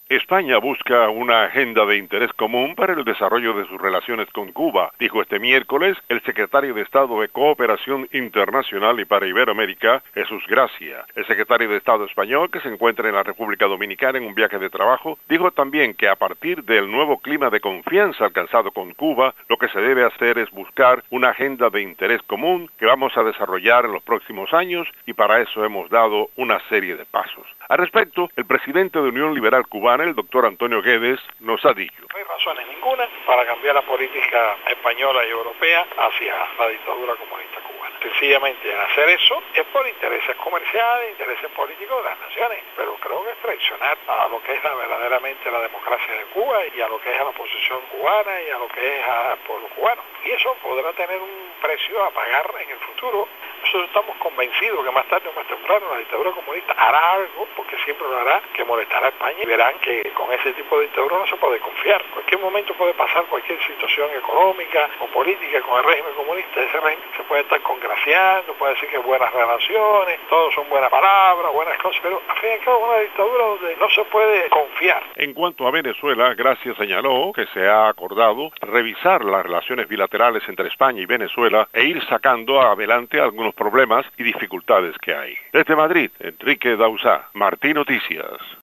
España busca una agenda de interés común para el desarrollo de sus relaciones con Cuba, dijo este miércoles el secretario de Estado de Cooperación Internacional y para Iberoamérica, Jesús Gracia. El secretario de Estado español, que se encuentra en la República Dominicana en un viaje de trabajo, dijo también que a partir del nuevo clima de confianza alcanzado con Cuba, lo que se debe hacer es buscar una agenda de interés común que vamos a desarrollar en los próximos años y para eso hemos dado una serie de pasos. Al respecto, el presidente de Unión Liberal Cubana, el doctor Antonio Guedes, nos ha dicho: no hay razones ninguna para cambiar la política española y europea hacia la dictadura comunista cubana. Sencillamente hacer eso es por intereses comerciales, intereses políticos de las naciones, pero creo que es traicionar a lo que es verdaderamente la democracia de Cuba y a lo que es a la oposición cubana y a lo que es al pueblo cubano. Y eso podrá tener un precio a pagar en el futuro. Nosotros estamos convencidos que más tarde o más temprano la dictadura comunista hará algo, porque siempre lo hará, que molestará a España, y verán que con ese tipo de dictadura no se puede confiar. En cualquier momento puede pasar cualquier situación económica o política con el régimen comunista. Ese régimen se puede estar congraciando, puede decir que buenas relaciones, todos son buenas palabras, buenas cosas, pero al fin y al cabo es una dictadura donde no se puede confiar. En cuanto a Venezuela, Gracia señaló que se ha acordado revisar las relaciones bilaterales entre España y Venezuela e ir sacando adelante algunos problemas y dificultades que hay. Desde Madrid, Enrique Dauzá, Martí Noticias.